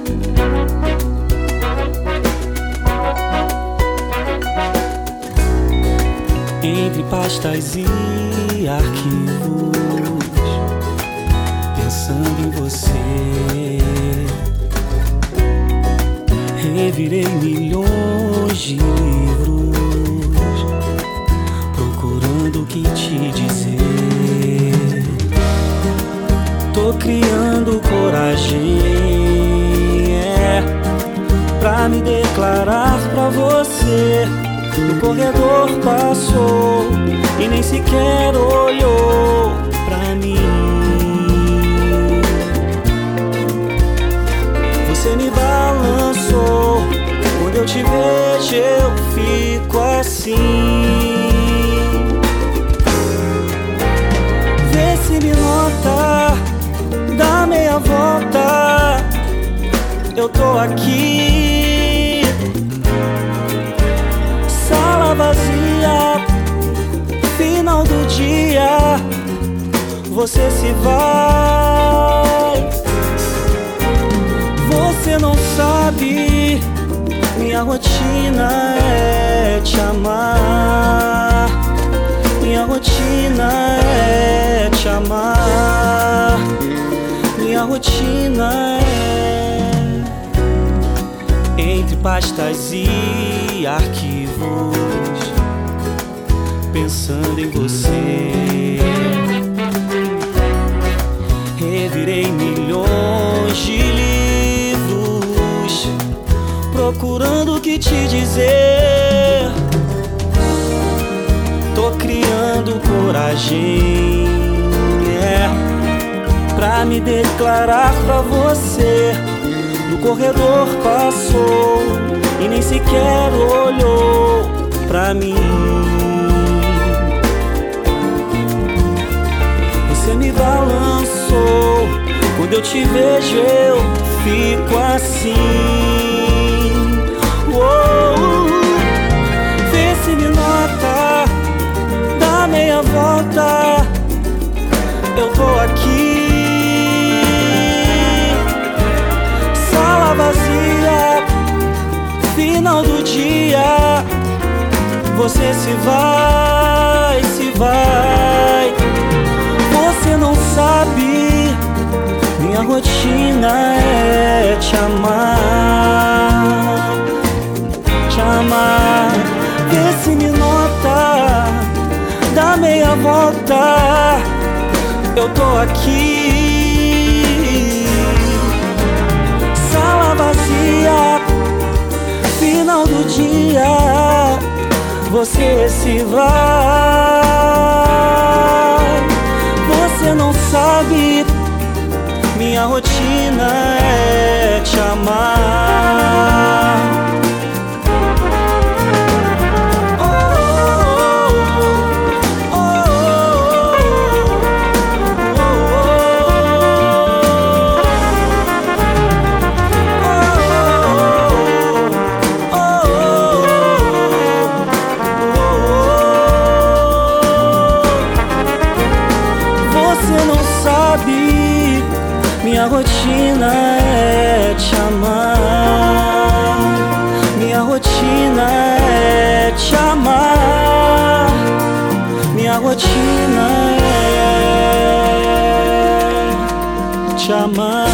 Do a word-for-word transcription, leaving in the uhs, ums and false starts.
Entre pastas e arquivos, pensando em você, revirei milhões de livros, procurando o que te dizer. Tô criando coragem, é, pra me declarar pra você. No corredor passou e nem sequer olhou pra mim. Você me balançou, quando eu te vejo eu fico assim. Vê se me nota, dá meia volta, eu tô aqui. Sala vazia, final do dia, você se vai. Você não sabe, minha rotina é te amar. Minha rotina é te amar. Minha rotina é entre pastas e arquivos, pensando em você. Revirei milhões de livros, procurando o que te dizer. Tô criando coragem, é, pra me declarar pra você. No corredor passou e nem sequer olhou pra mim. Você me balançou, quando eu te vejo eu fico assim. Uou, vê se me nota, dá meia volta, eu tô aqui. Sala vazia, final do dia, você se vai, se vai. Você não sabe, minha rotina é te amar, te amar. Vê se me nota, dá meia volta, eu tô aqui. Sala vazia, final do dia, você se vai. Você não sabe, minha rotina é te amar. Minha rotina é te amar. Minha rotina é te amar. Minha rotina é te amar.